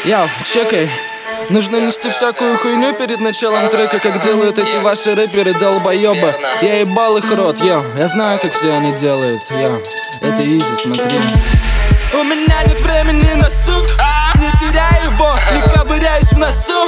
Яу, чекай. Нужно нести всякую хуйню перед началом трека, как делают эти ваши рэперы долбоёбы. Я ебал их рот, я знаю, как все они делают, это изи, смотри. У меня нет времени на сук, не теряй его, не ковыряюсь в носу.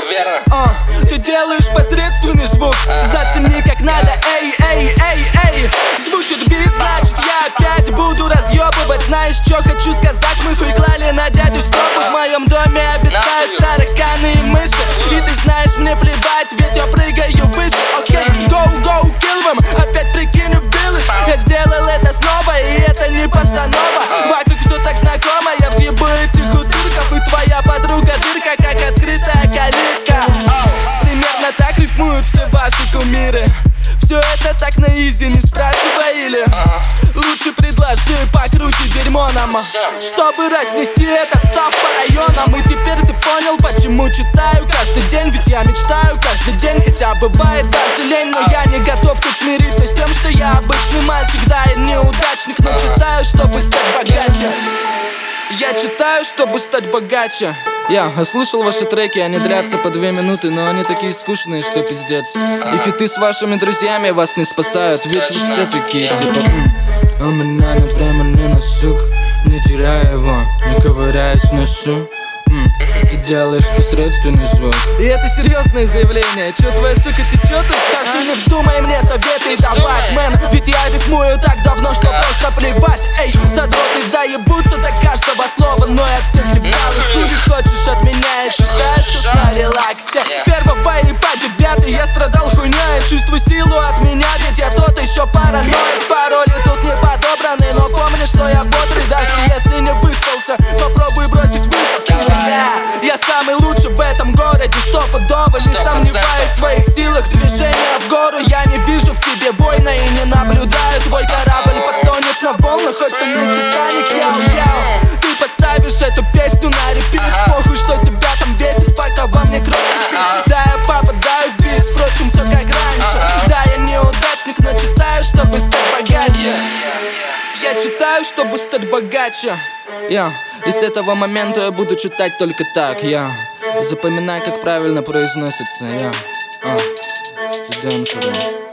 Ты делаешь посредственный звук, зацени как надо, эй, эй, эй, эй. Звучит бит, значит я опять буду разъебывать. Знаешь, что хочу сказать, мы хуй клали на дядю Степу. В моем доме обитают тараканы и мыши, и ты знаешь, мне плевать, ведь я прыгаю выше. Окей, go, go, kill them, опять прикинь, убил их. Я сделал это снова, и это не постанова. Вокруг все так знакомо, я въебу этих утырков, и твоя подруга дырка, как открытая калитка. Примерно так рифмуют все ваши кумиры. Все это так на изи, не спрашивай или лучше предложи покруче дерьмо нам, чтобы разнести этот став по районам. И теперь ты понял, почему читаю каждый день, ведь я мечтаю каждый день. Хотя бывает даже лень, но я не готов тут смириться с тем, что я обычный мальчик, да и неудачник. Но читаю, чтобы стать богаче. Я читаю, чтобы стать богаче. Я слушал ваши треки, они длятся по 2 минуты, но они такие скучные, что пиздец. И фиты с вашими друзьями вас не спасают, ведь вы все такие типа у меня нет времени на сук, не теряй его, не ковыряюсь в носу. Ты делаешь посредственный звук. И это серьезное заявление. Чё твоя сука течет? Скажи, не вздумай мне советы давать, мэн. Ведь я рифмую так давно, что просто плевать. Эй, задроты доебутся до каждого слова, но я всех ебал. И хули хочешь от меня, я читаю тут на релаксе. С 1 и по 9 я страдал хуйней. Чувствую силу от меня, ведь я тот еще параноик. Пароли тут не подобраны, но помни, что я бодрый. Даже если не выспался, попробуй бросить вызов. Я самый лучший в этом городе, стопудово. Не сомневаюсь в своих силах, движения в гору. Я не вижу в тебе воина и не наблюдаю. Твой корабль потонет на волнах, хоть ты не Титаник, яу-яу. Ты поставишь эту песню на репит, похуй, что тебя там бесит, пока во мне кровь кипит. Да, я попадаю в бит, впрочем, все как раньше. Да, я неудачник, но читаю, чтобы стать богаче. Я читаю, чтобы стать богаче. И с этого момента я буду читать только так. Запоминай, как правильно произносится. Ты даешь.